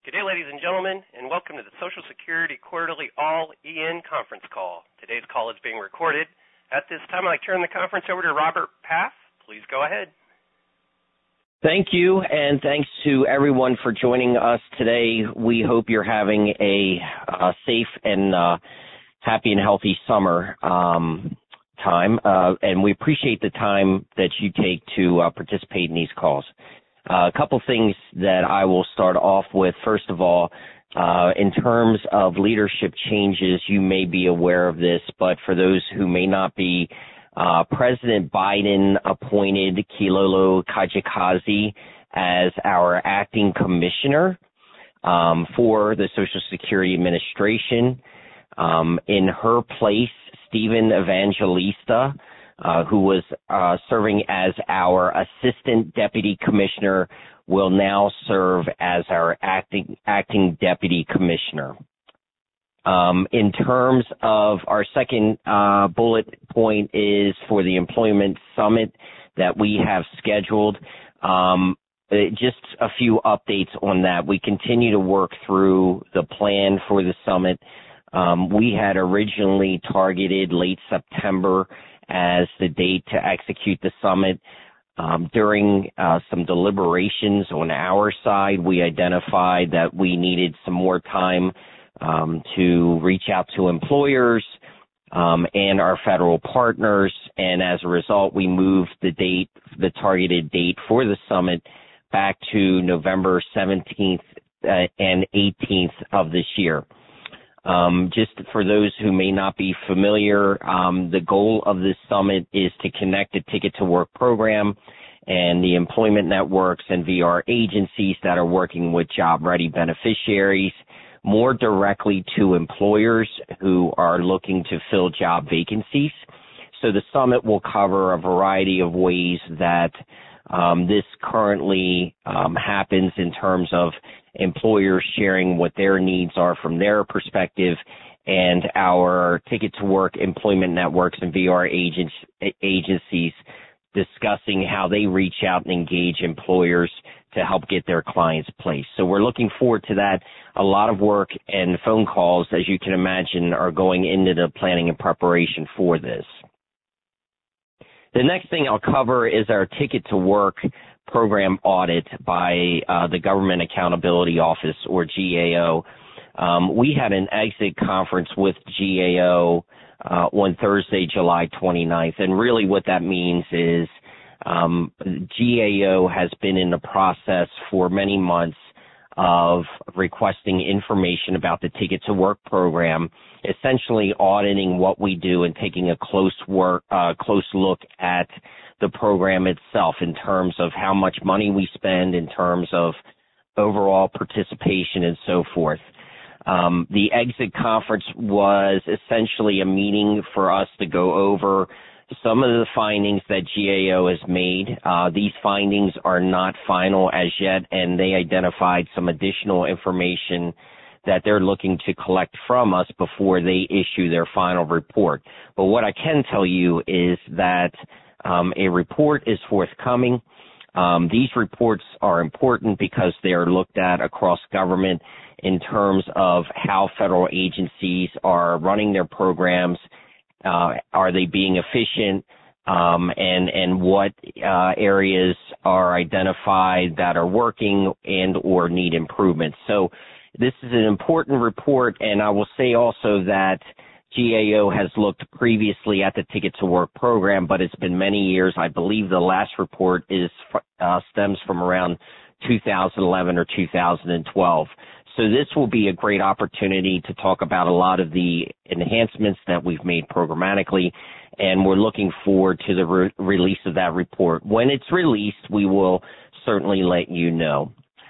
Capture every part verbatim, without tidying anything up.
Good day, ladies and gentlemen, and welcome to the Social Security Quarterly All-E N Conference Call. Today's call is being recorded. At this time, I'd like to turn the conference over to Robert Paff. Please go ahead. Thank you, and thanks to everyone for joining us today. We hope you're having a uh, safe and uh, happy and healthy summer um, time, uh, and we appreciate the time that you take to uh, participate in these calls. Uh, a couple things that I will start off with. First of all, uh, in terms of leadership changes, you may be aware of this, but for those who may not be, uh, President Biden appointed Kilolo Kijakazi as our acting commissioner um, for the Social Security Administration. Um, in her place, Stephen Evangelista, Uh, who was uh, serving as our assistant deputy commissioner, will now serve as our acting acting deputy commissioner. Um, in terms of our second uh, bullet point is for the employment summit that we have scheduled. Um, just a few updates on that. We continue to work through the plan for the summit. Um, we had originally targeted late September as the date to execute the summit. Um, during uh, some deliberations on our side, we identified that we needed some more time um, to reach out to employers um, and our federal partners, and as a result, we moved the date, the targeted date for the summit back to November seventeenth uh, and eighteenth of this year. Um, just for those who may not be familiar, um, the goal of this summit is to connect the Ticket to Work program and the employment networks and V R agencies that are working with job-ready beneficiaries more directly to employers who are looking to fill job vacancies. So the summit will cover a variety of ways that um, this currently um, happens in terms of employers sharing what their needs are from their perspective, and our Ticket to Work employment networks and V R agents, agencies discussing how they reach out and engage employers to help get their clients placed. So we're looking forward to that. A lot of work and phone calls, as you can imagine, are going into the planning and preparation for this. The next thing I'll cover is our Ticket to Work program audit by uh, the Government Accountability Office, or G A O. Um, we had an exit conference with G A O uh, on Thursday, July twenty-ninth, and really what that means is um, G A O has been in the process for many months of requesting information about the Ticket to Work program, essentially auditing what we do and taking a close work, uh, close look at the program itself in terms of how much money we spend, in terms of overall participation, and so forth. Um, the exit conference was essentially a meeting for us to go over some of the findings that G A O has made. Uh, these findings are not final as yet, and they identified some additional information that they're looking to collect from us before they issue their final report. But what I can tell you is that um, a report is forthcoming. Um, these reports are important because they are looked at across government in terms of how federal agencies are running their programs. Uh, are they being efficient, um, and and what uh, areas are identified that are working and or need improvement. So this is an important report, and I will say also that G A O has looked previously at the Ticket to Work program, but it's been many years. I believe the last report is uh, stems from around two thousand eleven or two thousand twelve. So this will be a great opportunity to talk about a lot of the enhancements that we've made programmatically, and we're looking forward to the re- release of that report. When it's released, we will certainly let you know.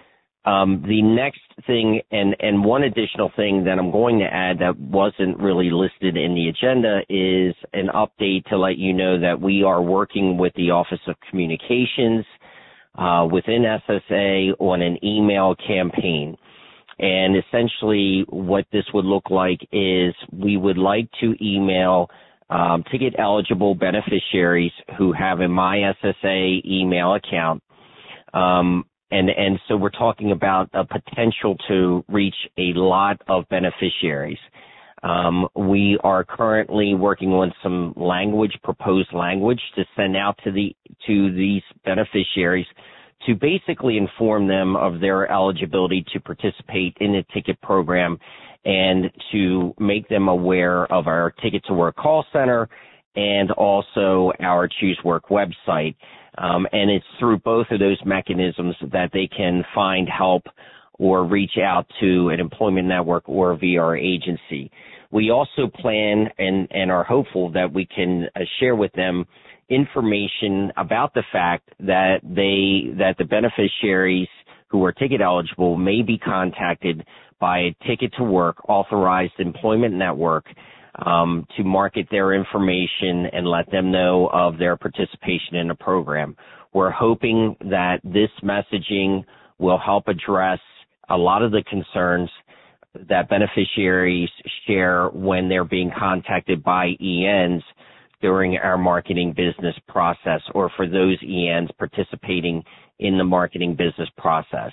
Um, the next thing, and, and one additional thing that I'm going to add that wasn't really listed in the agenda, is an update to let you know that we are working with the Office of Communications uh, within S S A on an email campaign. And essentially what this would look like is we would like to email um, ticket-eligible beneficiaries who have a My S S A email account um, and, and so we're talking about a potential to reach a lot of beneficiaries. Um, we are currently working on some language, proposed language, to send out to the to these beneficiaries to basically inform them of their eligibility to participate in the ticket program and to make them aware of our Ticket to Work call center and also our Choose Work website. Um, and it's through both of those mechanisms that they can find help or reach out to an employment network or a V R agency. We also plan and, and are hopeful that we can uh, share with them information about the fact that they that the beneficiaries who are ticket eligible may be contacted by a Ticket to Work authorized employment network um, to market their information and let them know of their participation in the program. We're hoping that this messaging will help address a lot of the concerns that beneficiaries share when they're being contacted by E Ns during our marketing business process, or for those E Ns participating in the marketing business process.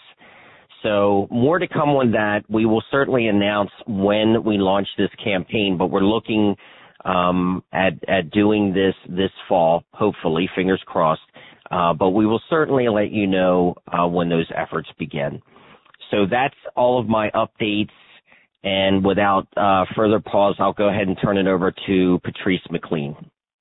So more to come on that. We will certainly announce when we launch this campaign, but we're looking um, at, at doing this this fall, hopefully, fingers crossed. Uh, but we will certainly let you know uh, when those efforts begin. So that's all of my updates. And without uh, further pause, I'll go ahead and turn it over to Patrice McLean.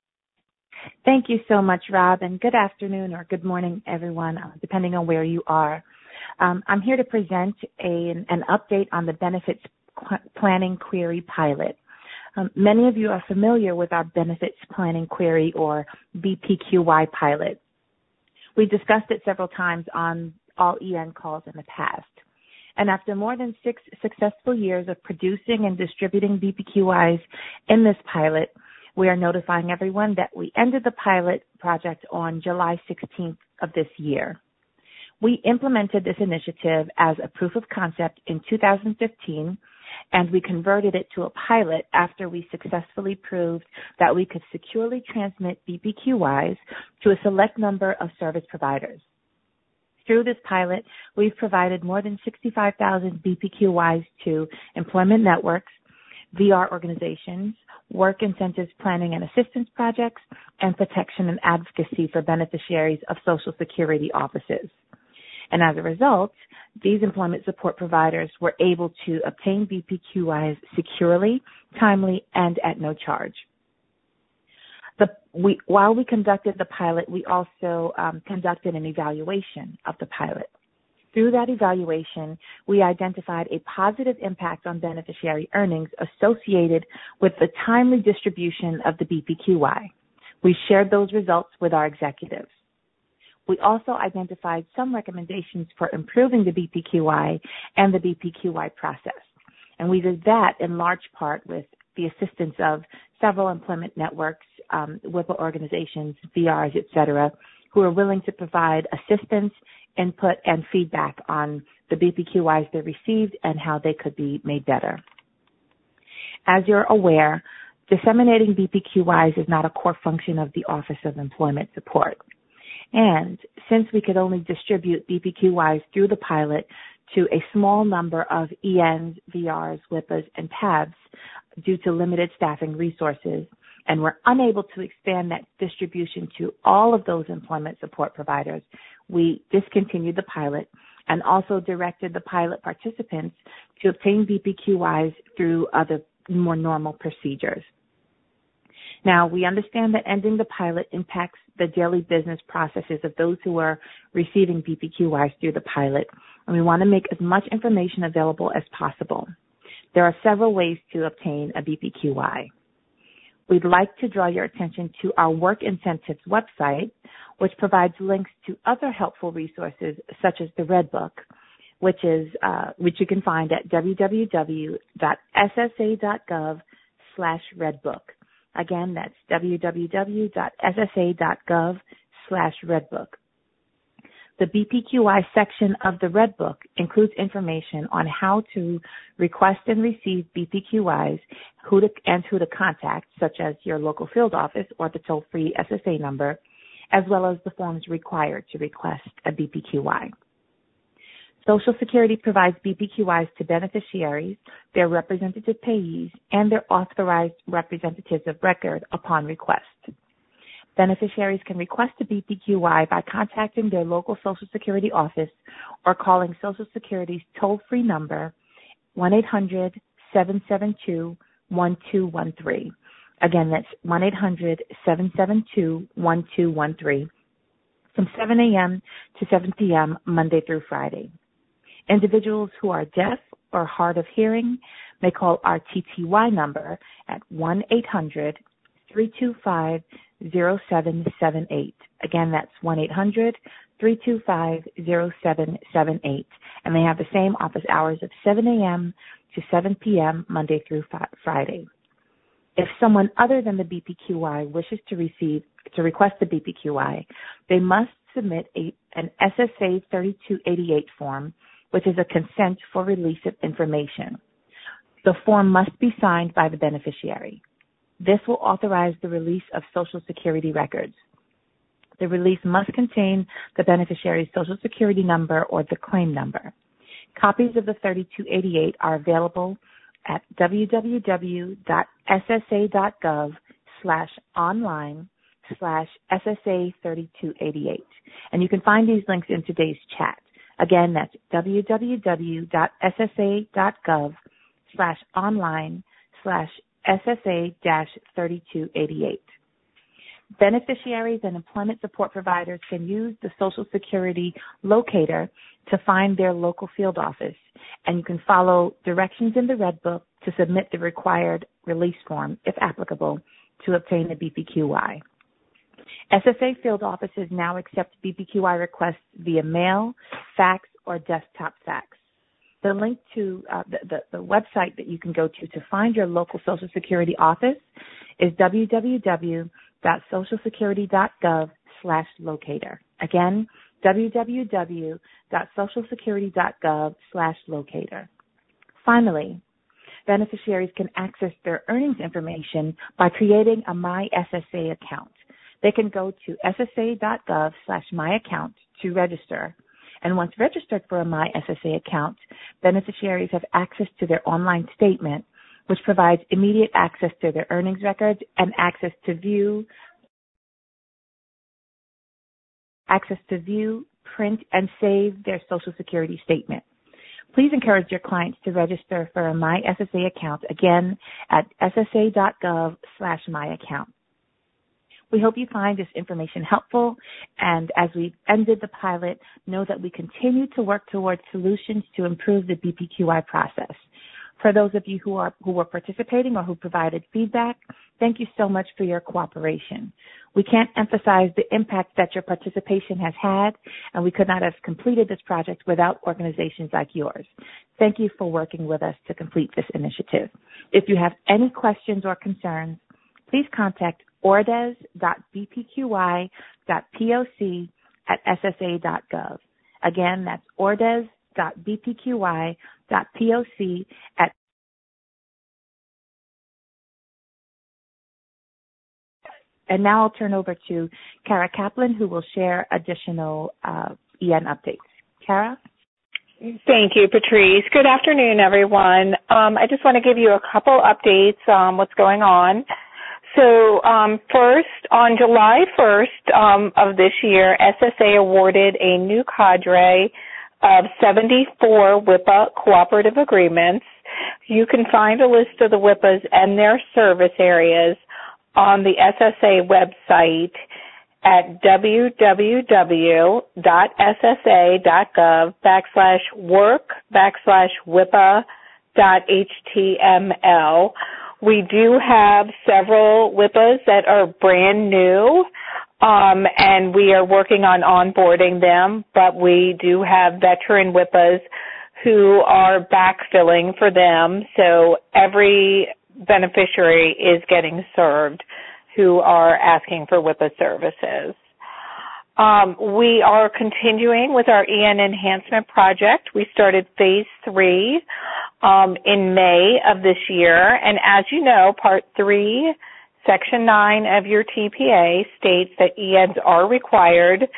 Thank you so much, Rob, and good afternoon or good morning, everyone, uh, depending on where you are. Um, I'm here to present a, an update on the Benefits Planning Query pilot. Um, many of you are familiar with our Benefits Planning Query, or B P Q Y pilot. We've discussed it several times on all E N calls in the past. And after more than six successful years of producing and distributing B P Q Ys in this pilot, we are notifying everyone that we ended the pilot project on July sixteenth of this year. We implemented this initiative as a proof of concept in two thousand fifteen, and we converted it to a pilot after we successfully proved that we could securely transmit B P Q Ys to a select number of service providers. Through this pilot, we've provided more than sixty-five thousand B P Q Ys to employment networks, V R organizations, work incentives planning and assistance projects, and protection and advocacy for beneficiaries of Social Security offices. And as a result, these employment support providers were able to obtain B P Q Ys securely, timely, and at no charge. The, we, while we conducted the pilot, we also um, conducted an evaluation of the pilot. Through that evaluation, we identified a positive impact on beneficiary earnings associated with the timely distribution of the B P Q Y. We shared those results with our executives. We also identified some recommendations for improving the B P Q Y and the B P Q Y process. And we did that in large part with the assistance of several employment networks, um, W I P A organizations, V Rs, et cetera, who are willing to provide assistance, input, and feedback on the B P Q Ys they received and how they could be made better. As you're aware, disseminating B P Q Ys is not a core function of the Office of Employment Support. And since we could only distribute B P Q Ys through the pilot to a small number of E Ns, V Rs, W I P As, and T A Bs due to limited staffing resources, and we're unable to expand that distribution to all of those employment support providers, we discontinued the pilot and also directed the pilot participants to obtain B P Q Ys through other more normal procedures. Now, we understand that ending the pilot impacts the daily business processes of those who are receiving B P Q Ys through the pilot, and we want to make as much information available as possible. There are several ways to obtain a B P Q Y. We'd like to draw your attention to our Work Incentives website, which provides links to other helpful resources such as the Red Book, which is uh, which you can find at www.ssa.gov slash redbook. Again, that's www.ssa.gov slash redbook. The B P Q Y section of the Red Book includes information on how to request and receive B P Q Ys, who to, and who to contact, such as your local field office or the toll-free S S A number, as well as the forms required to request a B P Q Y. Social Security provides B P Q Is to beneficiaries, their representative payees, and their authorized representatives of record upon request. Beneficiaries can request a B P Q I by contacting their local Social Security office or calling Social Security's toll-free number, one eight hundred seven seven two one two one three. Again, that's one eight hundred seven seven two one two one three from seven a.m. to seven p.m. Monday through Friday. Individuals who are deaf or hard of hearing may call our T T Y number at one eight hundred three two five zero seven seven eight. Again, that's one eight hundred three two five zero seven seven eight. And they have the same office hours of seven a.m. to seven p.m. Monday through Friday. If someone other than the B P Q I wishes to receive to request the B P Q I, they must submit a, an S S A thirty-two eighty-eight form, which is a consent for release of information. The form must be signed by the beneficiary. This will authorize the release of Social Security records. The release must contain the beneficiary's Social Security number or the claim number. Copies of the thirty-two eighty-eight are available at www.ssa.gov slash online slash SSA3288. And you can find these links in today's chat. Again, that's www.ssa.gov slash online slash SSA-3288. Beneficiaries and employment support providers can use the Social Security locator to find their local field office, and you can follow directions in the Red Book to submit the required release form, if applicable, to obtain the B P Q I. S S A field offices now accept B P Q I requests via mail, fax, or desktop fax. The link to uh, the, the, the website that you can go to to find your local Social Security office is www.socialsecurity.gov slash locator. Again, www.socialsecurity.gov slash locator. Finally, beneficiaries can access their earnings information by creating a My S S A account. They can go to ssa.gov slash my account to register. And once registered for a My S S A account, beneficiaries have access to their online statement, which provides immediate access to their earnings records and access to view, access to view, print, and save their Social Security statement. Please encourage your clients to register for a My S S A account, again, at ssa.gov slash my account. We hope you find this information helpful, and as we ended the pilot, know that we continue to work towards solutions to improve the B P Q I process. For those of you who are who were participating or who provided feedback, thank you so much for your cooperation. We can't emphasize the impact that your participation has had, and we could not have completed this project without organizations like yours. Thank you for working with us to complete this initiative. If you have any questions or concerns, please contact ordes.bpqi.poc at ssa.gov. Again, that's ordes.bpqi.poc at And now I'll turn over to Kara Kaplan, who will share additional uh, E N updates. Kara? Thank you, Patrice. Good afternoon, everyone. Um, I just want to give you a couple updates on what's going on. So um, first, on July first um, of this year, S S A awarded a new cadre of seventy-four W I P A cooperative agreements. You can find a list of the W I P As and their service areas on the S S A website at www.ssa.gov backslash work backslash WIPA dot html. We do have several W I P As that are brand new, um, and we are working on onboarding them, but we do have veteran W I P As who are backfilling for them, so every beneficiary is getting served who are asking for W I P A services. Um, we are continuing with our E N enhancement project. We started phase three um, in May of this year, and as you know, part three, section nine of your T P A states that E Ns are required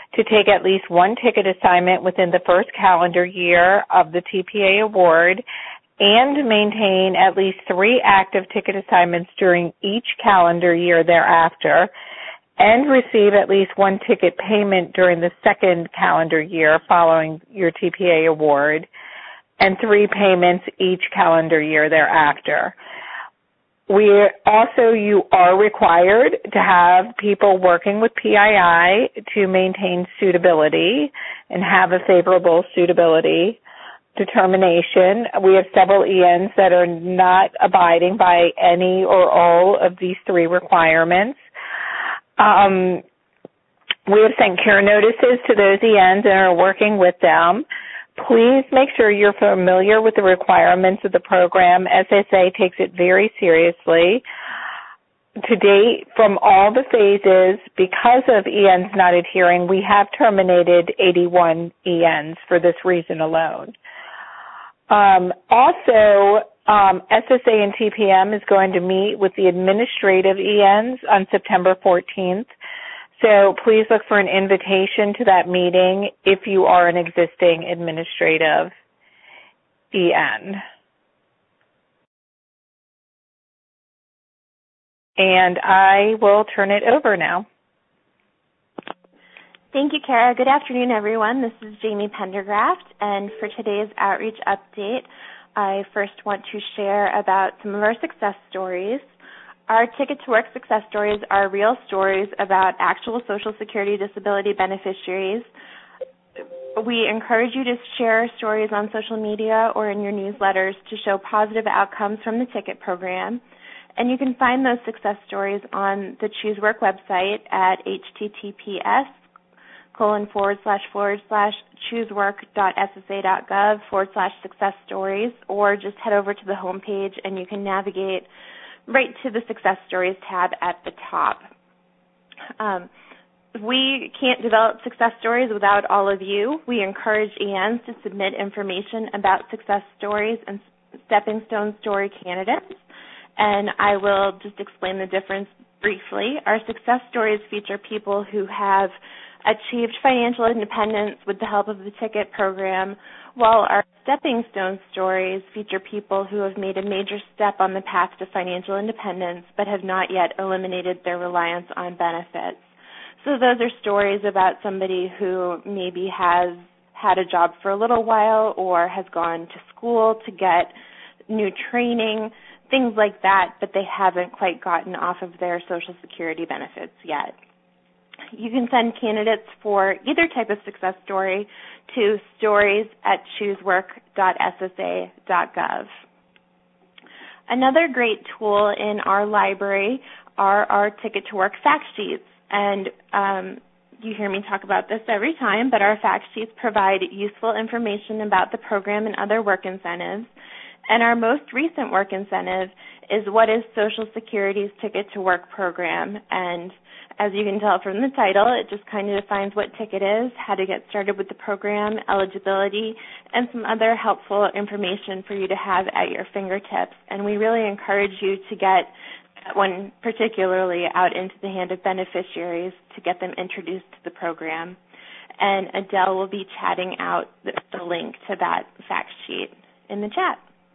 to take at least one ticket assignment within the first calendar year of the T P A award and maintain at least three active ticket assignments during each calendar year thereafter, and receive at least one ticket payment during the second calendar year following your T P A award, and three payments each calendar year thereafter. We also, you are required to have people working with P I I to maintain suitability and have a favorable suitability determination. We have several E Ns that are not abiding by any or all of these three requirements. Um, we have sent care notices to those E Ns and are working with them. Please make sure you're familiar with the requirements of the program. S S A takes it very seriously. To date, from all the phases, because of E Ns not adhering, we have terminated eighty-one E Ns for this reason alone. Um, also, um, S S A and T P M is going to meet with the administrative E Ns on September fourteenth. So please look for an invitation to that meeting if you are an existing administrative E N. And I will turn it over now. Thank you, Kara. Good afternoon, everyone. This is Jamie Pendergraft, and for today's outreach update, I first want to share about some of our success stories. Our Ticket to Work success stories are real stories about actual Social Security disability beneficiaries. We encourage you to share stories on social media or in your newsletters to show positive outcomes from the Ticket program. And you can find those success stories on the Choose Work website at https colon forward slash forward slash choosework.ssa.gov forward slash success stories, or just head over to the homepage and you can navigate right to the Success Stories tab at the top. Um, we can't develop success stories without all of you. We encourage E Ns to submit information about success stories and stepping stone story candidates, and I will just explain the difference briefly. Our success stories feature people who have achieved financial independence with the help of the Ticket program, while our stepping stone stories feature people who have made a major step on the path to financial independence but have not yet eliminated their reliance on benefits. So those are stories about somebody who maybe has had a job for a little while or has gone to school to get new training, things like that, but they haven't quite gotten off of their Social Security benefits yet. You can send candidates for either type of success story to stories at choosework.ssa.gov. Another great tool in our library are our Ticket to Work fact sheets. And um, you hear me talk about this every time, but our fact sheets provide useful information about the program and other work incentives. And our most recent work incentive is what is Social Security's Ticket to Work program. And as you can tell from the title, it just kind of defines what Ticket is, how to get started with the program, eligibility, and some other helpful information for you to have at your fingertips. And we really encourage you to get that one particularly out into the hand of beneficiaries to get them introduced to the program. And Adele will be chatting out the, the link to that fact sheet in the chat.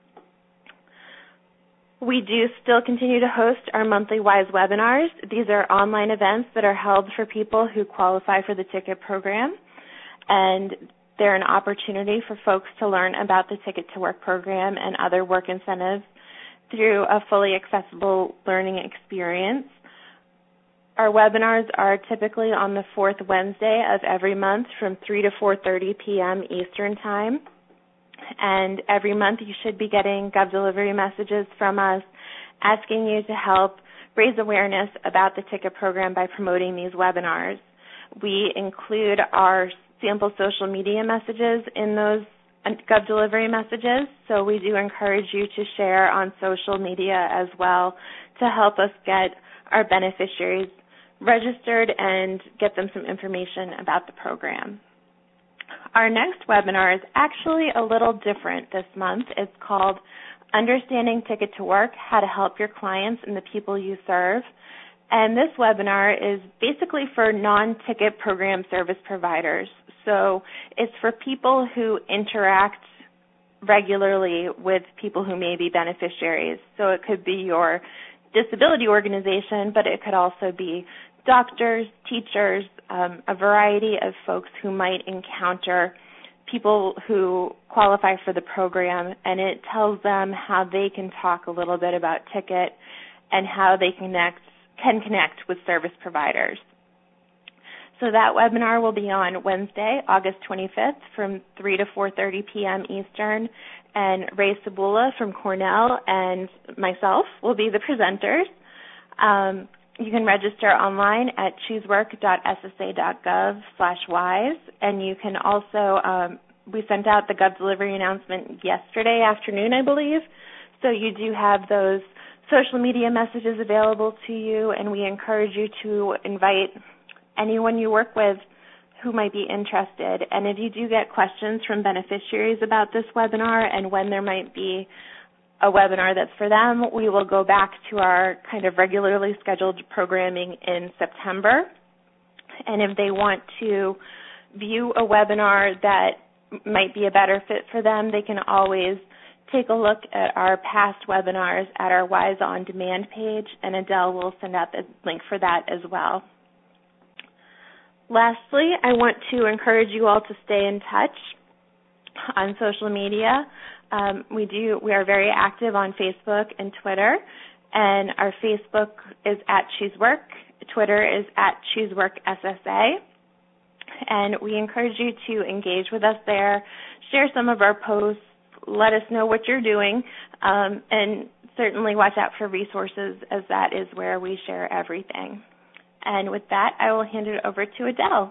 We do still continue to host our monthly WISE webinars. These are online events that are held for people who qualify for the Ticket program, and they're an opportunity for folks to learn about the Ticket to Work program and other work incentives through a fully accessible learning experience. Our webinars are typically on the fourth Wednesday of every month from three to four thirty p.m. Eastern Time. And every month you should be getting GovDelivery messages from us asking you to help raise awareness about the Ticket program by promoting these webinars. We include our sample social media messages in those GovDelivery messages, so we do encourage you to share on social media as well to help us get our beneficiaries registered and get them some information about the program. Our next webinar is actually a little different this month. It's called Understanding Ticket to Work, How to Help Your Clients and the People You Serve. And this webinar is basically for non-ticket program service providers. So it's for people who interact regularly with people who may be beneficiaries. So it could be your disability organization, but it could also be doctors, teachers, um, a variety of folks who might encounter people who qualify for the program, and it tells them how they can talk a little bit about Ticket and how they connect, can connect with service providers. So that webinar will be on Wednesday, August twenty-fifth from three to four thirty p.m. Eastern, and Ray Sabula from Cornell and myself will be the presenters. Um, you can register online at choosework.ssa.gov slash wise, and you can also, um, we sent out the Gov Delivery announcement yesterday afternoon, I believe, so you do have those social media messages available to you, and we encourage you to invite anyone you work with who might be interested. And if you do get questions from beneficiaries about this webinar and when there might be a webinar that's for them, we will go back to our kind of regularly scheduled programming in September. And if they want to view a webinar that might be a better fit for them, they can always take a look at our past webinars at our WISE On Demand page, and Adele will send out the link for that as well. Lastly, I want to encourage you all to stay in touch on social media. Um, we do. We are very active on Facebook and Twitter, and our Facebook is at ChooseWork. Twitter is at ChooseWorkSSA, and we encourage you to engage with us there, share some of our posts, let us know what you're doing, um, and certainly watch out for resources, as that is where we share everything. And with that, I will hand it over to Adele.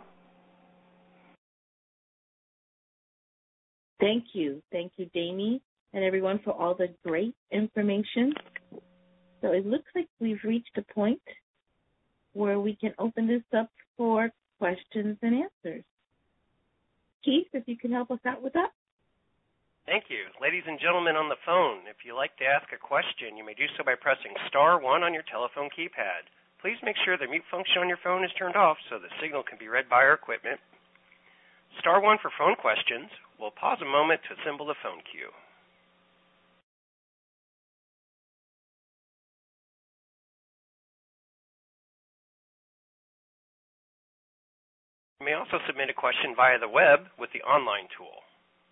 Thank you. Thank you, Damie, and everyone for all the great information. So it looks like we've reached a point where we can open this up for questions and answers. Keith, if you can help us out with that. Thank you. Ladies and gentlemen on the phone, if you'd like to ask a question, you may do so by pressing star one on your telephone keypad. Please make sure the mute function on your phone is turned off so the signal can be read by our equipment. Star one for phone questions. We'll pause a moment to assemble the phone queue. You may also submit a question via the web with the online tool.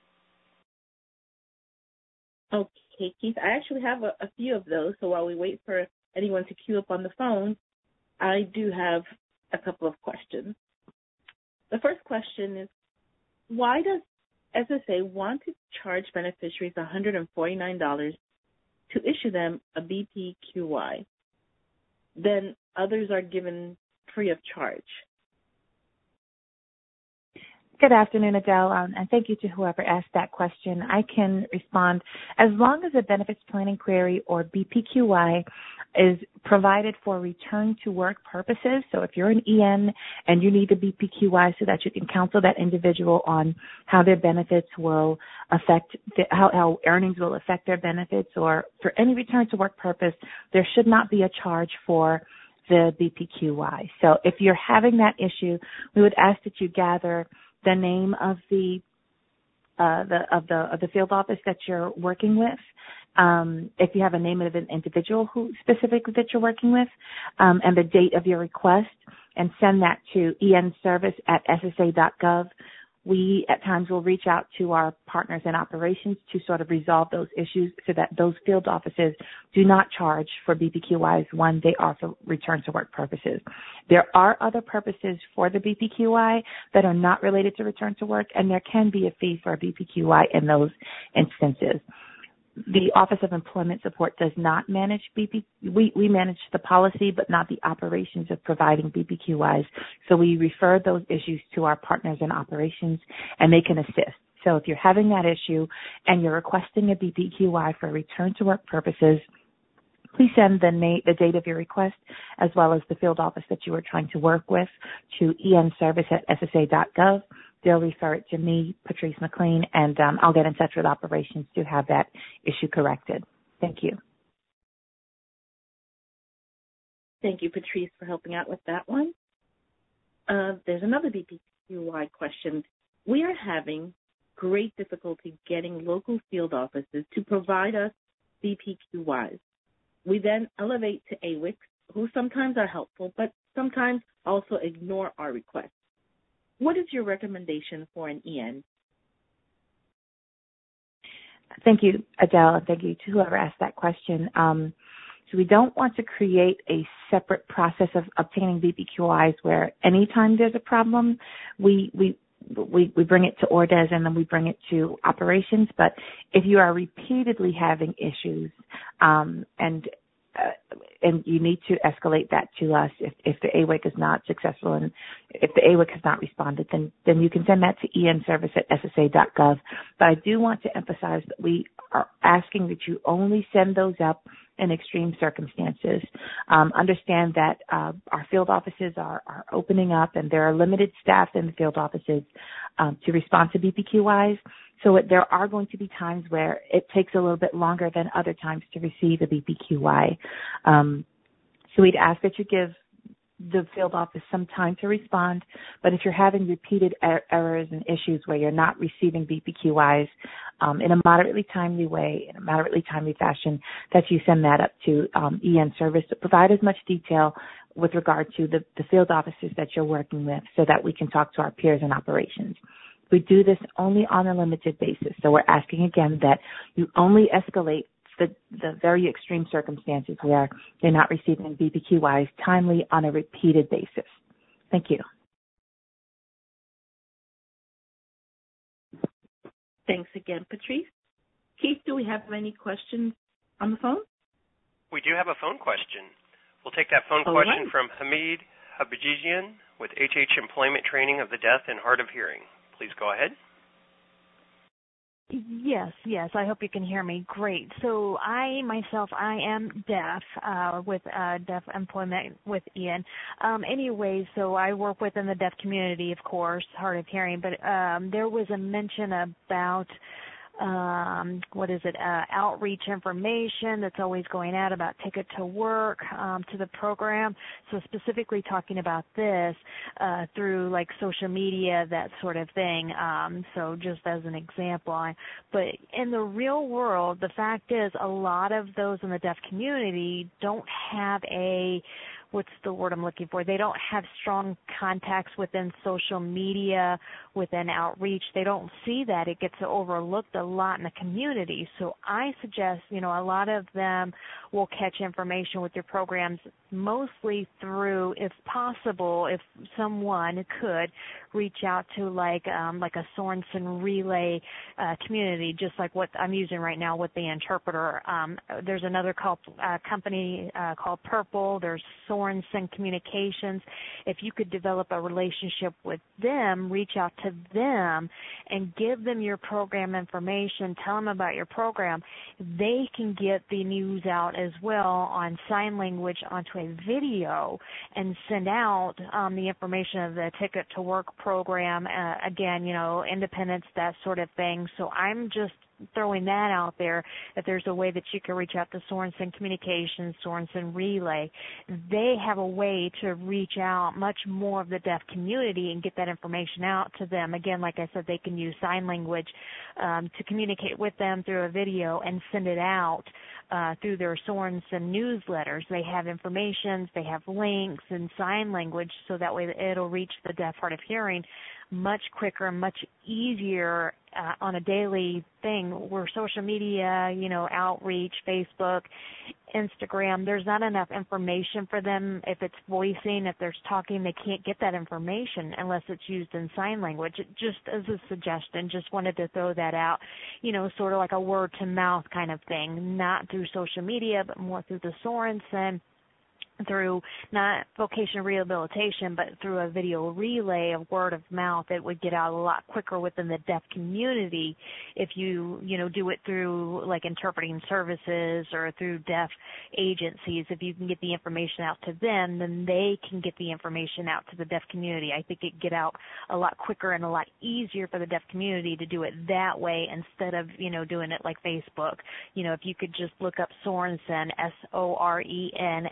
Okay, Keith, I actually have a, a few of those, so while we wait for anyone to queue up on the phone, I do have a couple of questions. The first question is, why does S S A want to charge beneficiaries one hundred forty-nine dollars to issue them a B P Q Y? Then others are given free of charge. Good afternoon, Adele, um, and thank you to whoever asked that question. I can respond. As long as a benefits plan inquiry or B P Q Y is provided for return to work purposes, so if you're an E N and you need a B P Q Y so that you can counsel that individual on how their benefits will affect, the, how, how earnings will affect their benefits, or for any return to work purpose, there should not be a charge for the B P Q Y. So if you're having that issue, we would ask that you gather the name of the uh, the of the of the field office that you're working with. Um, if you have a name of an individual who specifically that you're working with, um, and the date of your request, and send that to E N service at S S A dot gov. We at times will reach out to our partners in operations to sort of resolve those issues so that those field offices do not charge for B P Q Ys when they are for return to work purposes. There are other purposes for the B P Q Y that are not related to return to work, and there can be a fee for a B P Q Y in those instances. The Office of Employment Support does not manage B P. We, we manage the policy, but not the operations of providing B P Q Ys. So we refer those issues to our partners in operations, and they can assist. So if you're having that issue and you're requesting a B P Q Y for return to work purposes, please send the, na- the date of your request as well as the field office that you are trying to work with to E N service at S S A dot gov. They'll refer it to me, Patrice McLean, and um, I'll get in touch with operations to have that issue corrected. Thank you. Thank you, Patrice, for helping out with that one. Uh, there's another B P Q Y question. We are having great difficulty getting local field offices to provide us B P Q Ys. We then elevate to A W I C S, who sometimes are helpful, but sometimes also ignore our requests. What is your recommendation for an E N? Thank you, Adele, and thank you to whoever asked that question. Um, so we don't want to create a separate process of obtaining B P Q Is where anytime there's a problem, we we we, we bring it to O R D E S and then we bring it to operations. But if you are repeatedly having issues um, and uh, and you need to escalate that to us if, if the A W I C is not successful and if the A W I C has not responded, then, then you can send that to E N service at S S A dot gov. But I do want to emphasize that we are asking that you only send those up in extreme circumstances. Um, understand that uh, our field offices are, are opening up and there are limited staff in the field offices um, to respond to B P Q Is. So it, there are going to be times where it takes a little bit longer than other times to receive a B P Q Y. Um, so we'd ask that you give the field office some time to respond, but if you're having repeated er- errors and issues where you're not receiving B P Q Is um, in a moderately timely way, in a moderately timely fashion, that you send that up to um, E N service to provide as much detail with regard to the, the field offices that you're working with so that we can talk to our peers in operations. We do this only on a limited basis, so we're asking again that you only escalate the, the very extreme circumstances where they're not receiving B P Q Is timely on a repeated basis. Thank you. Thanks again, Patrice. Keith, do we have any questions on the phone? We do have a phone question. We'll take that phone All question right. from Hamid Habijian with H H Employment Training of the Deaf and Hard of Hearing. Please go ahead. Yes, yes. I hope you can hear me. Great. So I myself, I am deaf uh, with uh, deaf employment with Ian. Um, anyway, so I work within the deaf community, of course, hard of hearing. But um, there was a mention about um, what is it? Uh, outreach information that's always going out about Ticket to Work um, to the program. So specifically talking about this uh, through like social media, that sort of thing. Um, so just as an example, I, but in the real world, the fact is a lot of those in the deaf community don't have a what's the word I'm looking for? They don't have strong contacts within social media, within outreach. They don't see that. It gets overlooked a lot in the community. So I suggest, you know, a lot of them will catch information with your programs mostly through, if possible, if someone could reach out to like um, like a Sorensen Relay uh, community, just like what I'm using right now with the interpreter. Um, there's another called, uh, company uh, called Purple. There's Sorensen Communications. If you could develop a relationship with them, reach out to them and give them your program information, tell them about your program, they can get the news out as well on sign language onto a video and send out um, the information of the Ticket to Work program. Uh, again, you know, independence, that sort of thing. So I'm just throwing that out there, that there's a way that you can reach out to Sorensen Communications, Sorensen Relay. They have a way to reach out much more of the deaf community and get that information out to them. Again, like I said, they can use sign language um, to communicate with them through a video and send it out uh, through their Sorensen newsletters. They have information, they have links and sign language, so that way it'll reach the deaf, hard of hearing much quicker, much easier uh, on a daily thing. Where social media, you know, outreach, Facebook, Instagram, there's not enough information for them. If it's voicing, if there's talking, they can't get that information unless it's used in sign language. Just as a suggestion, just wanted to throw that out, you know, sort of like a word to mouth kind of thing, not through social media, but more through the Sorensen, through not vocational rehabilitation, but through a video relay of word of mouth. It would get out a lot quicker within the deaf community if you, you know, do it through like interpreting services or through deaf agencies. If you can get the information out to them, then they can get the information out to the deaf community. I think it get out a lot quicker and a lot easier for the deaf community to do it that way instead of, you know, doing it like Facebook. You know, if you could just look up Sorensen, S O R E N S O N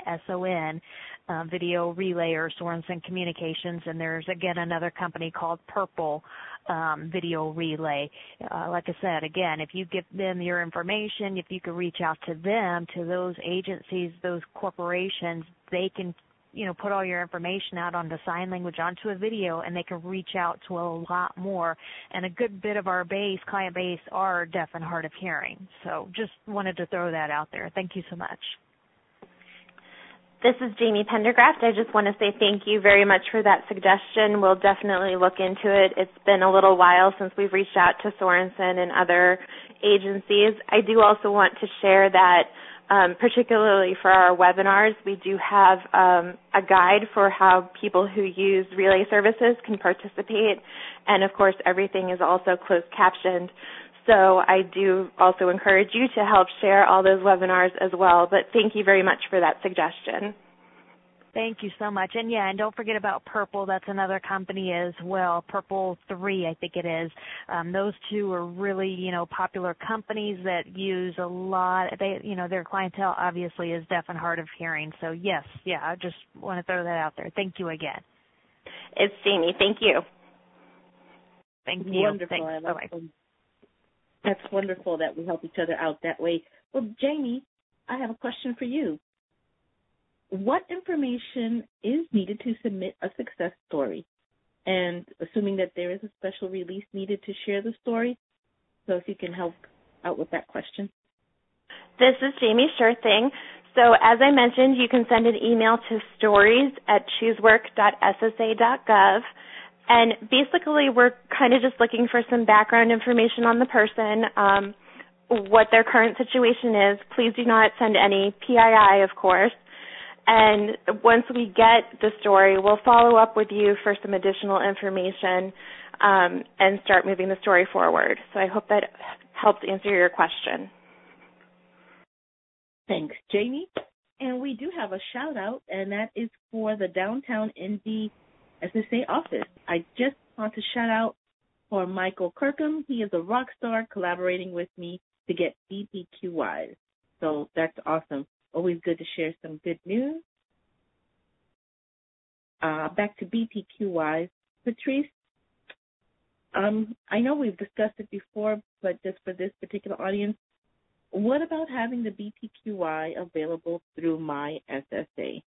Win uh, Video Relay or Sorensen Communications, and there's, again, another company called Purple um, Video Relay. Uh, like I said, again, if you give them your information, if you could reach out to them, to those agencies, those corporations, they can you know, put all your information out onto sign language, onto a video, and they can reach out to a lot more. And a good bit of our base, client base, are deaf and hard of hearing. So just wanted to throw that out there. Thank you so much. This is Jamie Pendergraft. I just want to say thank you very much for that suggestion. We'll definitely look into it. It's been a little while since we've reached out to Sorensen and other agencies. I do also want to share that Um, particularly for our webinars, we do have um, a guide for how people who use relay services can participate, and of course everything is also closed captioned. So I do also encourage you to help share all those webinars as well, but thank you very much for that suggestion. Thank you so much. And, yeah, and don't forget about Purple. That's another company as well, Purple three, I think it is. Um, those two are really, you know, popular companies that use a lot. They, you know, their clientele obviously is deaf and hard of hearing. So, yes, yeah, I just want to throw that out there. Thank you again. It's Jamie. Thank you. Thank you. Wonderful. Thanks. Bye-bye. That's wonderful that we help each other out that way. Well, Jamie, I have a question for you. What information is needed to submit a success story? And assuming that there is a special release needed to share the story, so if you can help out with that question. This is Jamie, sure thing. So as I mentioned, you can send an email to stories at choosework dot s s a dot gov. And basically we're kind of just looking for some background information on the person, um, what their current situation is. Please do not send any P I I, of course. And once we get the story, we'll follow up with you for some additional information um, and start moving the story forward. So I hope that helps answer your question. Thanks, Jamie. And we do have a shout-out, and that is for the Downtown Indy S S A office. I just want to shout out for Michael Kirkham. He is a rock star collaborating with me to get B P Q Ys. So that's awesome. Always good to share some good news. Uh, back to B P Q Ys. Patrice, um, I know we've discussed it before, but just for this particular audience, what about having the B P Q Y available through My S S A?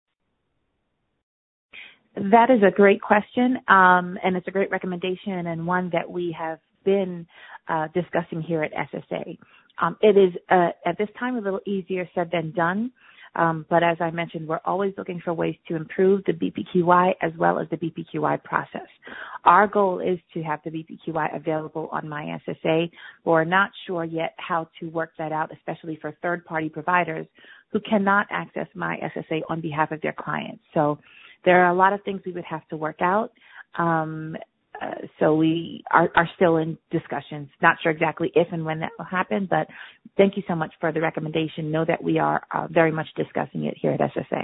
That is a great question, um, and it's a great recommendation and one that we have been uh, discussing here at S S A. Um, it is, uh, at this time, a little easier said than done, um, but as I mentioned, we're always looking for ways to improve the B P Q Y as well as the B P Q Y process. Our goal is to have the B P Q Y available on My S S A. We're not sure yet how to work that out, especially for third-party providers who cannot access My S S A on behalf of their clients. So there are a lot of things we would have to work out. Um, Uh, so we are, are still in discussions. Not sure exactly if and when that will happen, but thank you so much for the recommendation. Know that we are uh, very much discussing it here at S S A.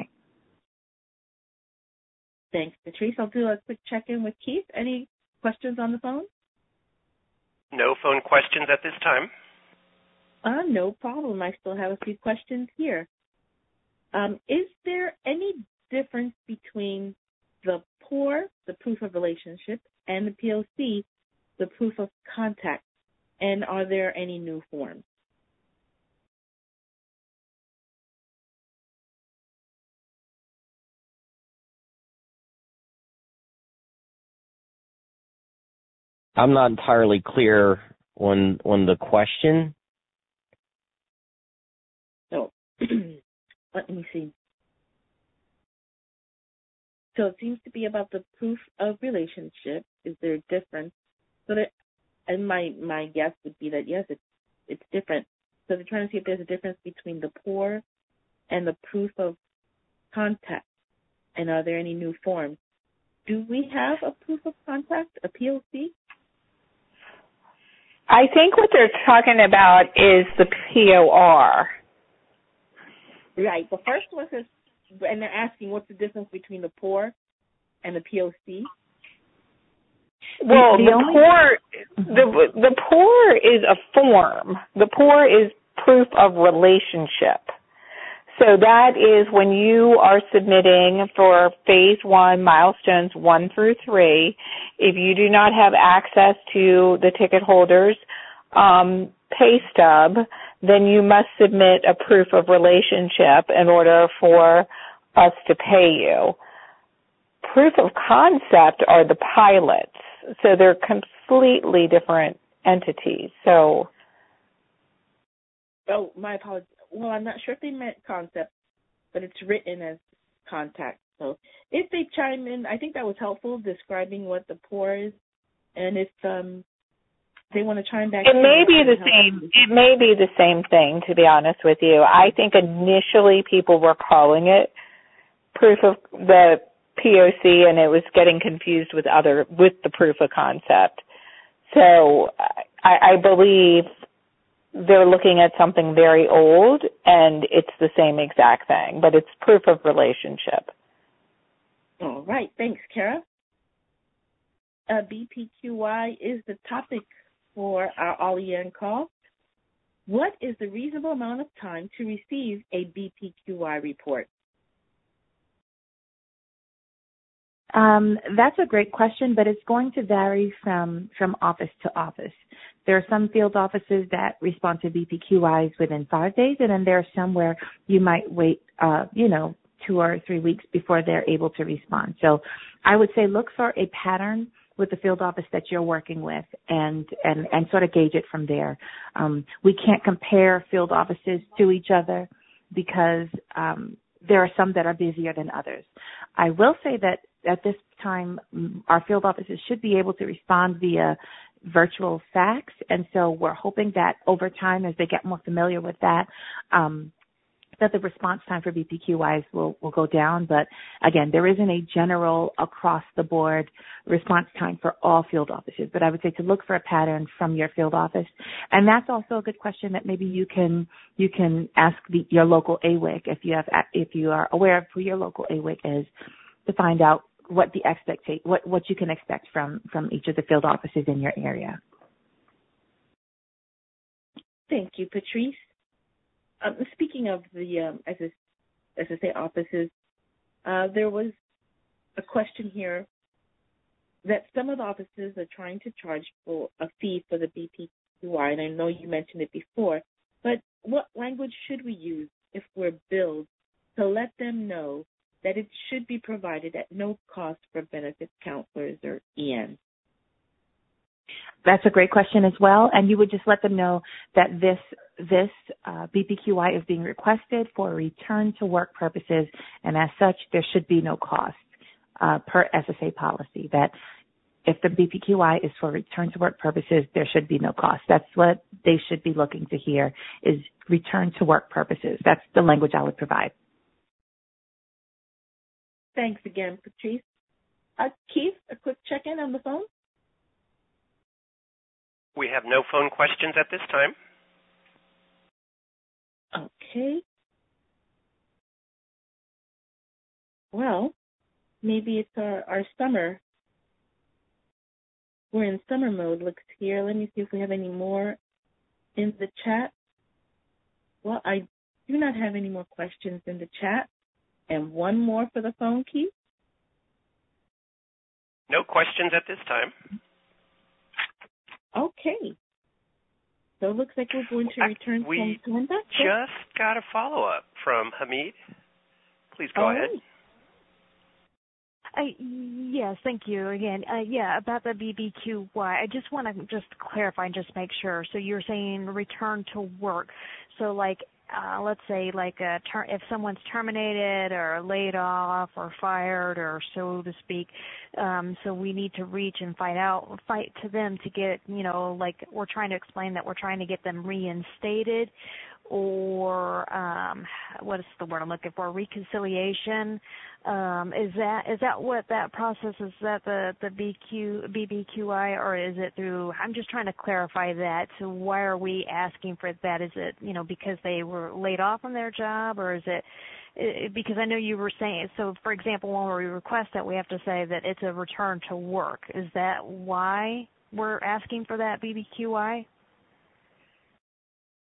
Thanks, Patrice. I'll do a quick check-in with Keith. Any questions on the phone? No phone questions at this time. Uh, no problem. I still have a few questions here. Um, is there any difference between the P O R, the proof of relationship, and the P O C, the proof of contact? And are there any new forms? I'm not entirely clear on on the question. So let me see. So it seems to be about the proof of relationship. Is there a difference? So that, and my, my guess would be that yes, it's it's different. So they're trying to see if there's a difference between the P O R and the proof of contact. And are there any new forms? Do we have a proof of contact, a P O C? I think what they're talking about is the P O R. Right. The first one says, and they're asking what's the difference between the P O R and the P O C? Well, the, the, only... P O R, the, the P O R is a form. The P O R is proof of relationship. So that is when you are submitting for phase one, milestones one through three. If you do not have access to the ticket holder's um, pay stub, then you must submit a proof of relationship in order for us to pay you. Proof of concept are the pilots, so they're completely different entities. So, oh, my apologies. Well, I'm not sure if they meant concept, but it's written as contact. So if they chime in, I think that was helpful describing what the P O R is, and if um, they want to chime back. It may be the same. It may be the same thing, to be honest with you. I think initially people were calling it proof of the P O C, and it was getting confused with other with the proof of concept. So I, I believe they're looking at something very old, and it's the same exact thing, but it's proof of relationship. All right. Thanks, Kara. Uh, B P Q Y is the topic for our All E N call. What is the reasonable amount of time to receive a B P Q Y report? Um, that's a great question, but it's going to vary from, from office to office. There are some field offices that respond to B P Q Is within five days, and then there are some where you might wait, uh, you know, two or three weeks before they're able to respond. So I would say look for a pattern with the field office that you're working with and, and, and sort of gauge it from there. Um, we can't compare field offices to each other because um, there are some that are busier than others. I will say that at this time, our field offices should be able to respond via virtual fax, and so we're hoping that over time, as they get more familiar with that, um, that the response time for B P Q Is will, will go down. But again, there isn't a general across-the-board response time for all field offices. But I would say to look for a pattern from your field office, and that's also a good question that maybe you can you can ask the, your local A W I C if you have if you are aware of who your local A W I C is, to find out what the expectate what what you can expect from from each of the field offices in your area. Thank you, Patrice. Um, speaking of the um, S S A offices, uh, there was a question here that some of the offices are trying to charge for a fee for the B P Q Y, and I know you mentioned it before, but what language should we use if we're billed to let them know that it should be provided at no cost for benefits counselors or E Ns? That's a great question as well, and you would just let them know that this this uh, B P Q Y is being requested for return to work purposes, and as such, there should be no cost uh, per S S A policy. That if the B P Q Y is for return to work purposes, there should be no cost. That's what they should be looking to hear, is return to work purposes. That's the language I would provide. Thanks again, Patrice. Uh, Keith, a quick check-in on the phone? We have no phone questions at this time. Okay. Well, maybe it's our, our summer. We're in summer mode, looks here. Let me see if we have any more in the chat. Well, I do not have any more questions in the chat. And one more for the phone, Keith? No questions at this time. Okay. So it looks like we're going to return we phone to Linda. just got a follow-up from Hamid. Please go All ahead. right. Uh, yes, thank you again. Uh, yeah, about the B B Q Y, I just want to just clarify and just make sure. So you're saying return to work. So like, uh, let's say like a ter- if someone's terminated or laid off or fired or so to speak, um, so we need to reach and fight out, fight to them to get, you know, like we're trying to explain that we're trying to get them reinstated, or um, what is the word I'm looking for? Reconciliation. Um, is that is that what that process is? That the the B Q B B Q I, or is it through? I'm just trying to clarify that. So why are we asking for that? Is it, you know, because they were laid off from their job, or is it, it because I know you were saying, so for example, when we request that, we have to say that it's a return to work. Is that why we're asking for that B B Q I?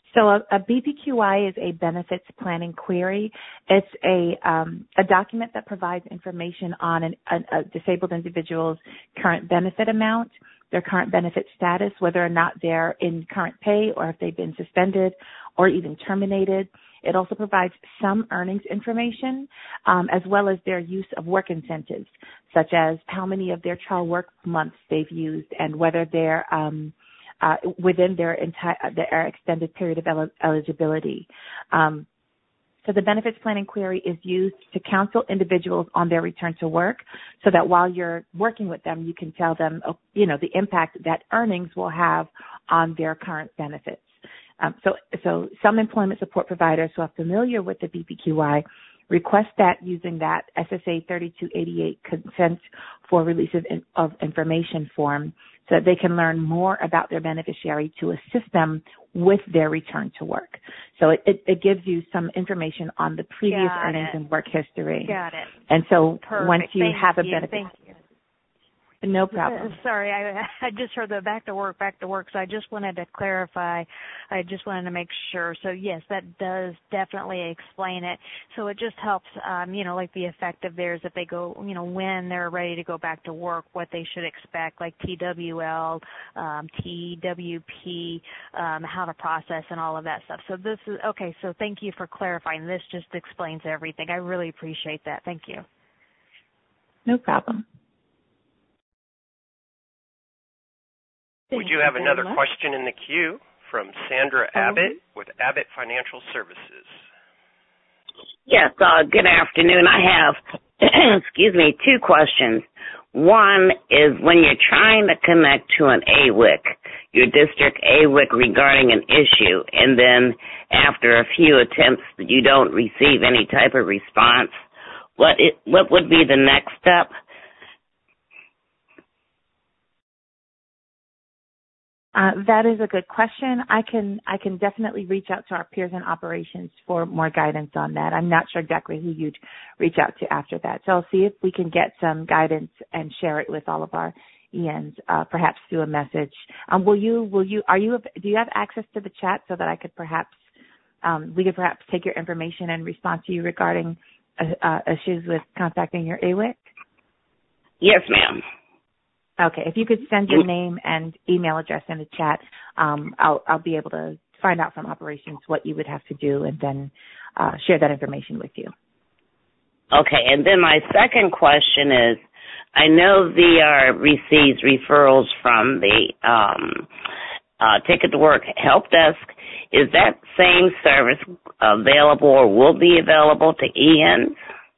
So a, a B P Q I is a benefits planning query. It's a um, a document that provides information on an, a, a disabled individual's current benefit amount, their current benefit status, whether or not they're in current pay or if they've been suspended or even terminated. It also provides some earnings information, um, as well as their use of work incentives, such as how many of their trial work months they've used and whether they're um, uh, within their entire their extended period of el- eligibility. Um, so the benefits planning query is used to counsel individuals on their return to work, so that while you're working with them, you can tell them, you know, the impact that earnings will have on their current benefits. Um, so, so some employment support providers who are familiar with the B P Q I request that using that S S A thirty-two eighty-eight consent for release of, in, of information form, so that they can learn more about their beneficiary to assist them with their return to work. So it, it, it gives you some information on the previous Got earnings it. and work history. Got it. And so Perfect. once you Thank have a you. benefit. Thank you. No problem. Sorry, I, I just heard the back to work, back to work, so I just wanted to clarify. I just wanted to make sure. So, yes, that does definitely explain it. So it just helps, um, you know, like the effect of theirs if they go, you know, when they're ready to go back to work, what they should expect, like T W L, um, T W P, um, how to process and all of that stuff. So this is, okay, so thank you for clarifying. This just explains everything. I really appreciate that. Thank you. No problem. We do have another question in the queue from Sandra Abbott with Abbott Financial Services. Yes, uh, good afternoon. I have, excuse me, two questions. One is when you're trying to connect to an A W I C, your district A W I C regarding an issue, and then after a few attempts you don't receive any type of response, what it, what would be the next step? Uh, that is a good question. I can I can definitely reach out to our peers in operations for more guidance on that. I'm not sure exactly who you'd reach out to after that. So I'll see if we can get some guidance and share it with all of our E Ns, uh, perhaps through a message. Um, will you will you are you do you have access to the chat so that I could perhaps um, we could perhaps take your information and respond to you regarding uh, uh, issues with contacting your A W I C? Yes, ma'am. Okay, if you could send your name and email address in the chat, um, I'll, I'll be able to find out from operations what you would have to do and then uh, share that information with you. Okay, and then my second question is, I know V R receives referrals from the um, uh, Ticket to Work help desk. Is that same service available or will be available to E Ns?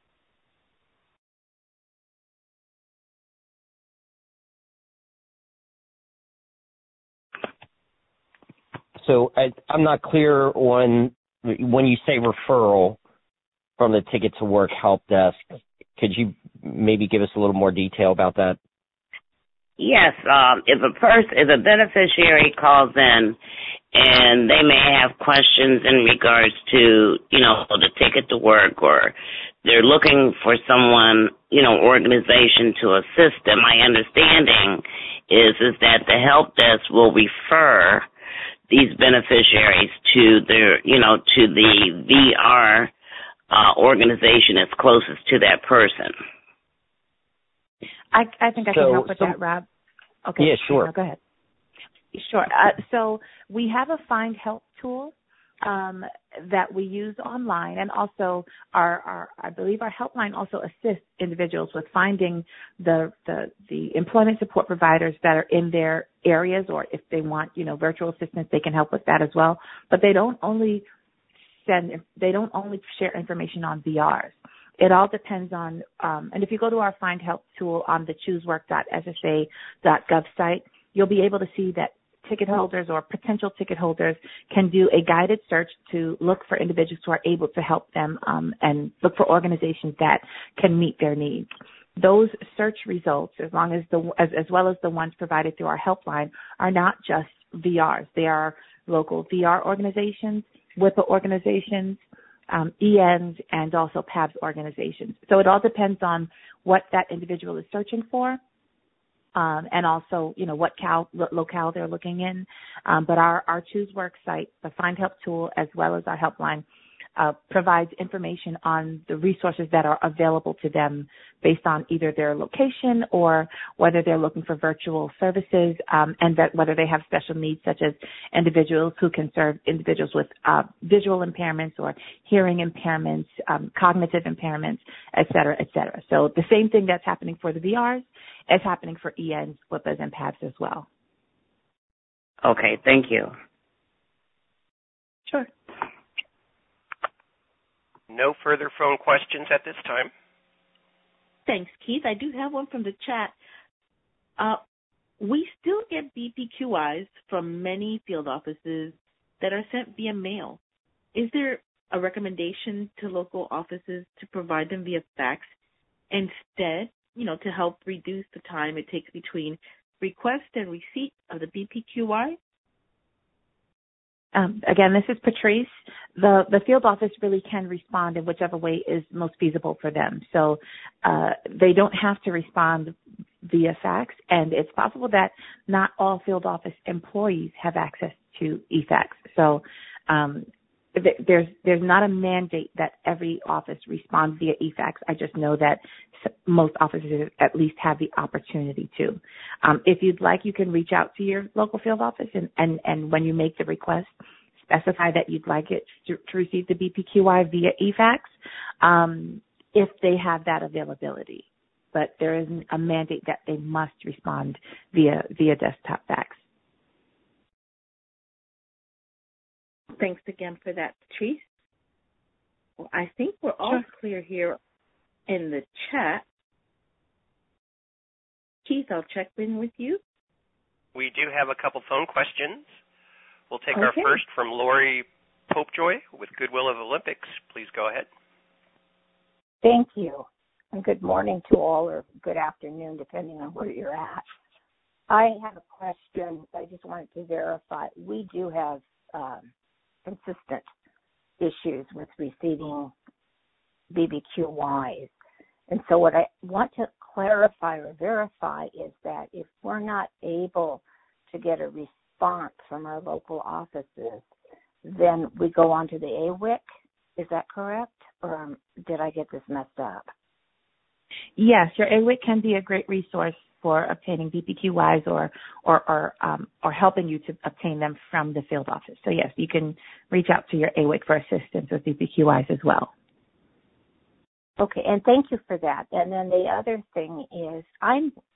So I, I'm not clear on when you say referral from the Ticket to Work help desk. Could you maybe give us a little more detail about that? Yes. Um, if a person, if a beneficiary calls in and they may have questions in regards to, you know, the Ticket to Work, or they're looking for someone, you know, organization to assist them, my understanding is is that the help desk will refer these beneficiaries to their, you know, to the V R uh, organization that's closest to that person. I, I think I so, can help with so, that, Rob. Okay. Yeah, sure. No, go ahead. Sure. Uh, so we have a Find Help tool um, that we use online, and also our, our, I believe our helpline also assists individuals with finding the, the the employment support providers that are in their areas, or if they want, you know, virtual assistance, they can help with that as well. But they don't only send, they don't only share information on V Rs. It all depends on, um, and if you go to our Find Help tool on the choose work dot S S A dot gov site, you'll be able to see that ticket holders or potential ticket holders can do a guided search to look for individuals who are able to help them um, and look for organizations that can meet their needs. Those search results, as long as the as, as well as the ones provided through our helpline, are not just V Rs. They are local V R organizations, WIPA organizations, um, E Ns, and also P A B S organizations. So it all depends on what that individual is searching for. um, and also, you know, what cal, what locale they're looking in. Um, but our, our Choose Work site, the Find Help tool, as well as our helpline, uh, provides information on the resources that are available to them based on either their location or whether they're looking for virtual services, um, and that whether they have special needs, such as individuals who can serve individuals with uh, visual impairments or hearing impairments, um, cognitive impairments, et cetera, et cetera. So the same thing that's happening for the V Rs is happening for E Ns, W I P As, and P A Bs as well. Okay, thank you. Sure. No further phone questions at this time. Thanks, Keith. I do have one from the chat. Uh, we still get B P Q Is from many field offices that are sent via mail. Is there a recommendation to local offices to provide them via fax instead, you know, to help reduce the time it takes between request and receipt of the B P Q I? Um, again, this is Patrice. The the field office really can respond in whichever way is most feasible for them. So uh, they don't have to respond via fax, and it's possible that not all field office employees have access to e fax. So um, th- there's there's not a mandate that every office responds via e fax. I just know that most offices at least have the opportunity to. Um, if you'd like, you can reach out to your local field office, and, and, and when you make the request, specify that you'd like it to, to receive the B P Q I via e fax, um, if they have that availability. But there isn't a mandate that they must respond via via desktop fax. Thanks again for that, Patrice. Well, I think we're all Sure. clear here in the chat. Keith, I'll check in with you. We do have a couple phone questions. We'll take Okay. our first from Lori Popejoy with Goodwill of Olympics. Please go ahead. Thank you, and good morning to all, or good afternoon, depending on where you're at. I have a question. I just wanted to verify. We do have um, consistent issues with receiving B B Q Ys. And so what I want to clarify or verify is that if we're not able to get a response from our local offices, then we go on to the A W I C. Is that correct? Or um, did I get this messed up? Yes, your A W I C can be a great resource for obtaining B P Q Ys or or or, um, or helping you to obtain them from the field office. So yes, you can reach out to your A W I C for assistance with B P Q Ys as well. Okay, and thank you for that. And then the other thing is, I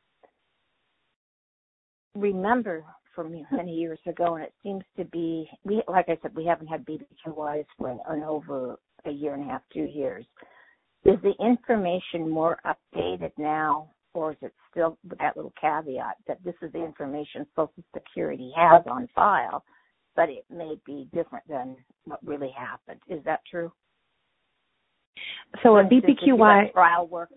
remember from many years ago, and it seems to be, we like I said, we haven't had B B Q Ys for an over a year and a half, two years. Is the information more updated now, or is it still with that little caveat that this is the information Social Security has on file, but it may be different than what really happened? Is that true? So a B P Q Y trial work.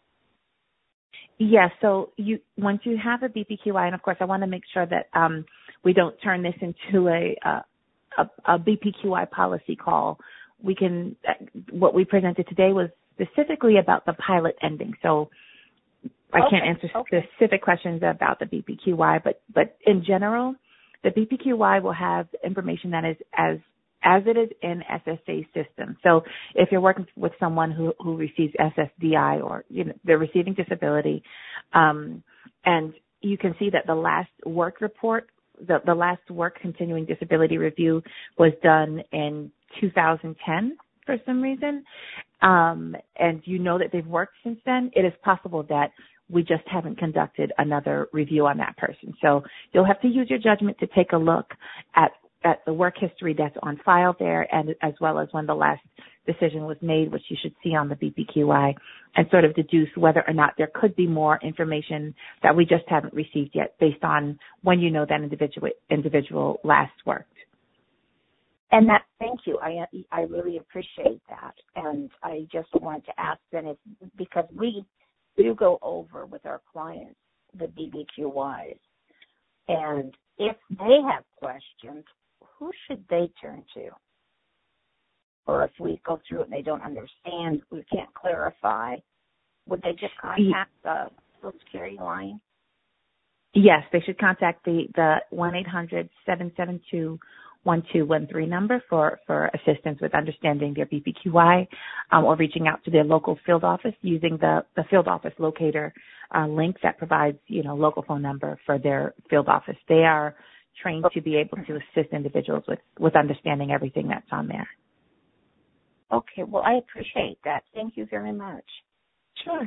Yes. So you once you have a B P Q I, and of course I want to make sure that um, we don't turn this into a, a a B P Q I policy call. We can what we presented today was specifically about the pilot ending. So I okay. can't answer okay. specific questions about the B P Q I, but but in general, the B P Q I will have information that is as as it is in S S A system. So if you're working with someone who, who receives S S D I or you know, they're receiving disability, um, and you can see that the last work report, the, the last work continuing disability review was done in two thousand ten for some reason, um, and you know that they've worked since then, it is possible that we just haven't conducted another review on that person. So you'll have to use your judgment to take a look at at the work history that's on file there, and as well as when the last decision was made, which you should see on the B P Q I, and sort of deduce whether or not there could be more information that we just haven't received yet based on when you know that individual individual last worked. And that, thank you. I I really appreciate that. And I just wanted to ask then if, because we do go over with our clients the B B Q Ys, and if they have questions, who should they turn to? Or if we go through it and they don't understand, we can't clarify, would they just contact the Social Security line? Yes, they should contact the, the one eight hundred seven seven two one two one three number for, for assistance with understanding their B P Q I, um, or reaching out to their local field office using the, the field office locator uh, link that provides, you know, local phone number for their field office. They are trained to be able to assist individuals with, with understanding everything that's on there. Okay, well, I appreciate that. Thank you very much. Sure.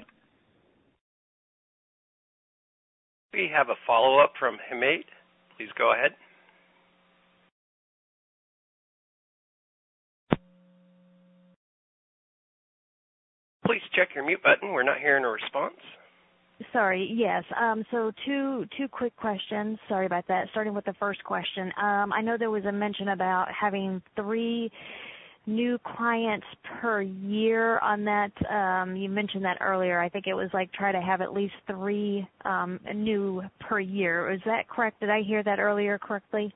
We have a follow-up from Hamid. Please go ahead. Please check your mute button. We're not hearing a response. Sorry, yes. Um, so two two quick questions. Sorry about that. Starting with the first question. Um, I know there was a mention about having three new clients per year on that. Um, you mentioned that earlier. I think it was like try to have at least three um, new per year. Is that correct? Did I hear that earlier correctly?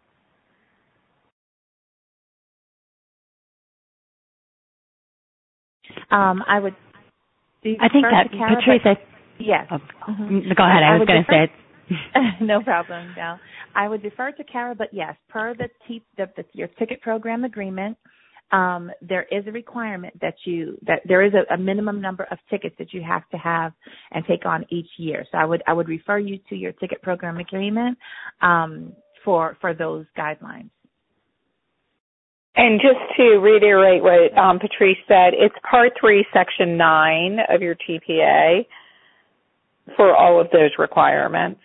Um, I would. I think that Kara, Patrice. but, yes. Oh, mm-hmm. Go ahead. I, I was going to say it. No problem. No, I would defer to Kara, but yes, per the, t- the, the your ticket program agreement, um, there is a requirement that you that there is a, a minimum number of tickets that you have to have and take on each year. So I would I would refer you to your ticket program agreement um, for for those guidelines. And just to reiterate what um, Patrice said, it's Part three, Section nine of your T P A for all of those requirements.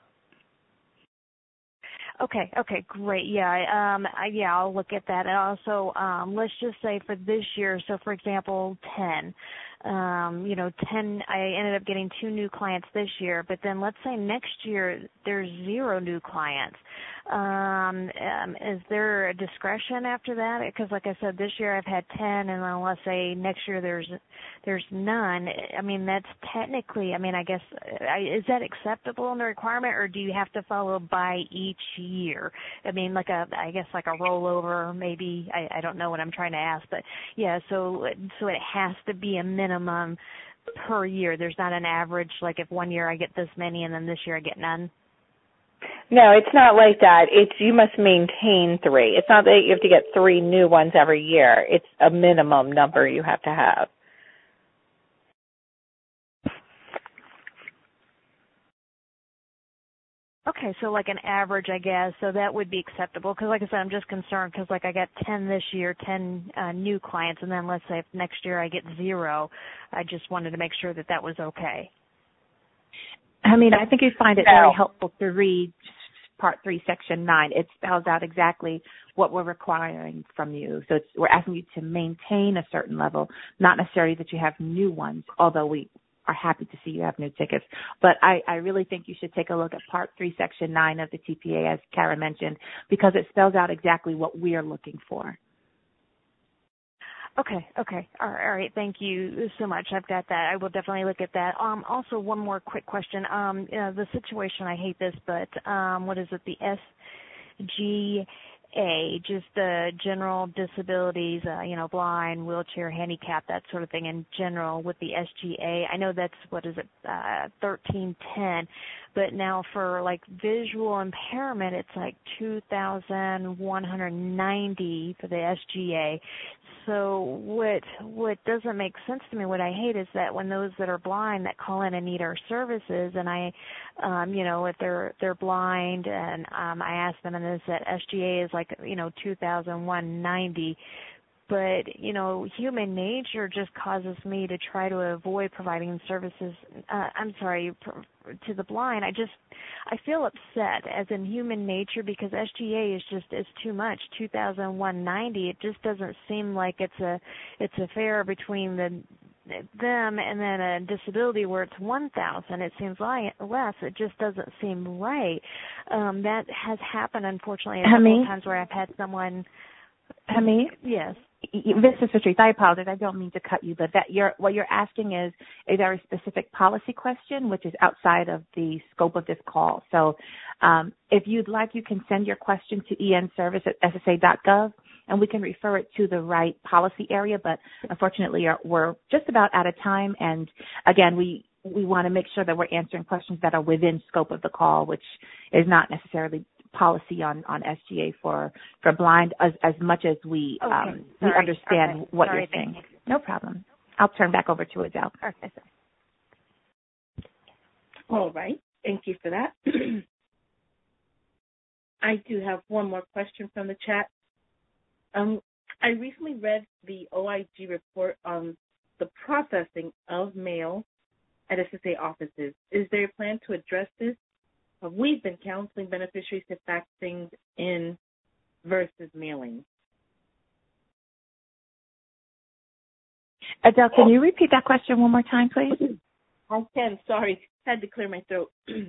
Okay, okay, great. Yeah, um, I, yeah, I'll look at that. And also, um, let's just say for this year, so for example, ten. Um, you know, ten, I ended up getting two new clients this year, but then let's say next year there's zero new clients. Um, um, is there a discretion after that? Because like I said, this year I've had ten, and then let's say next year there's there's none. I mean, that's technically, I mean, I guess, is that acceptable in the requirement, or do you have to follow by each year? I mean, like a, I guess like a rollover, maybe. I, I don't know what I'm trying to ask, but yeah, so so it has to be a minimum per year. There's not an average, like if one year I get this many and then this year I get none. No, it's not like that. It's you must maintain three. It's not that you have to get three new ones every year. It's a minimum number you have to have. Okay, so like an average, I guess, so that would be acceptable. Because like I said, I'm just concerned because like I got ten this year, ten uh, new clients, and then let's say if next year I get zero, I just wanted to make sure that that was okay. I mean, I think you'd find it no. very helpful to read Part three, Section nine. It spells out exactly what we're requiring from you. So it's, we're asking you to maintain a certain level, not necessarily that you have new ones, although we are happy to see you have new tickets. But I, I really think you should take a look at Part three, Section nine of the T P A, as Kara mentioned, because it spells out exactly what we are looking for. Okay, okay. All right, all right, thank you so much. I've got that. I will definitely look at that. Um, also, one more quick question. Um, you know, the situation, I hate this, but um, what is it, the S G A, just the general disabilities, uh, you know, blind, wheelchair, handicap, that sort of thing in general with the S G A. I know that's, what is it, uh, thirteen ten, but now for like visual impairment, it's like two thousand one hundred ninety for the S G A. So what what doesn't make sense to me, what I hate is that when those that are blind that call in and need our services, and I, um, you know, if they're they're blind, and um, I ask them, and they said S G A is like, you know, two thousand one hundred ninety. But, you know, human nature just causes me to try to avoid providing services, uh, I'm sorry, to the blind. I just, I feel upset as in human nature because S G A is just, is too much, two thousand one hundred ninety. It just doesn't seem like it's a, it's a fair between the, them and then a disability where it's one thousand. It seems like less. It just doesn't seem right. Um, that has happened, unfortunately, a couple of times where I've had someone. Hamid? Yes. This is Patrice. I apologize. I don't mean to cut you, but that you're, what you're asking is a very specific policy question, which is outside of the scope of this call. So um, if you'd like, you can send your question to E N service at S S A dot gov, and we can refer it to the right policy area. But unfortunately, we're just about out of time. And again, we we want to make sure that we're answering questions that are within scope of the call, which is not necessarily policy on, on S G A for, for blind as, as much as we okay. um, we understand okay. what Sorry, you're saying. you. No problem. I'll turn back over to Adele. Okay. All right. Thank you for that. I do have one more question from the chat. Um, I recently read the O I G report on the processing of mail at S S A offices. Is there a plan to address this? Uh, we've been counseling beneficiaries to fax things in versus mailing. Adele, can you repeat that question one more time, please? I can. Sorry. Had to clear my throat.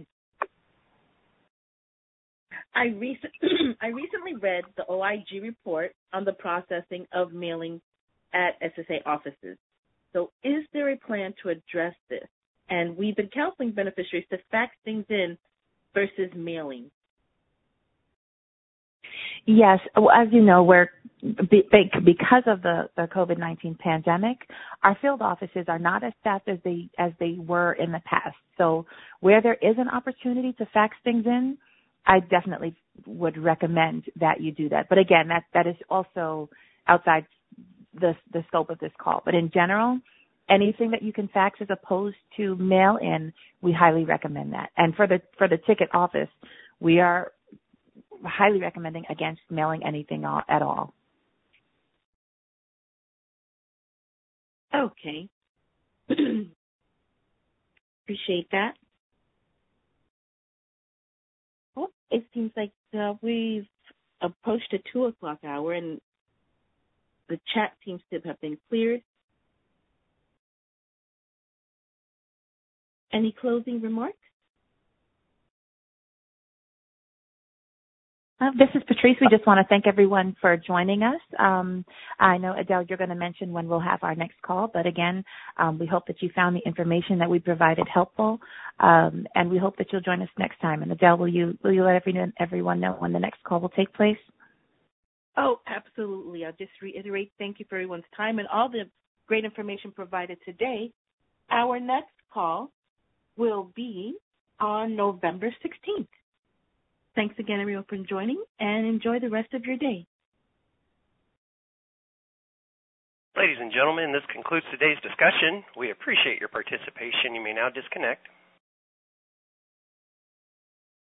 I, recent, I recently read the O I G report on the processing of mailing at S S A offices. So is there a plan to address this? And we've been counseling beneficiaries to fax things in versus mailing. Yes. Well, as you know, we're because of the, the COVID nineteen pandemic, our field offices are not as staffed as they as they were in the past. So where there is an opportunity to fax things in, I definitely would recommend that you do that. But again, that that is also outside the the scope of this call. But in general, anything that you can fax as opposed to mail in, we highly recommend that. And for the for the ticket office, we are highly recommending against mailing anything at all. Okay. Appreciate that. Well, it seems like uh, we've approached the two o'clock hour, and the chat seems to have been cleared. Any closing remarks? Uh, this is Patrice. We just want to thank everyone for joining us. Um, I know, Adele, you're going to mention when we'll have our next call, but again, um, we hope that you found the information that we provided helpful, um, and we hope that you'll join us next time. And Adele, will you will you let everyone, everyone know when the next call will take place? Oh, absolutely. I'll just reiterate, thank you for everyone's time and all the great information provided today. Our next call will be on November sixteenth. Thanks again, everyone, for joining, and enjoy the rest of your day. Ladies and gentlemen, this concludes today's discussion. We appreciate your participation. You may now disconnect.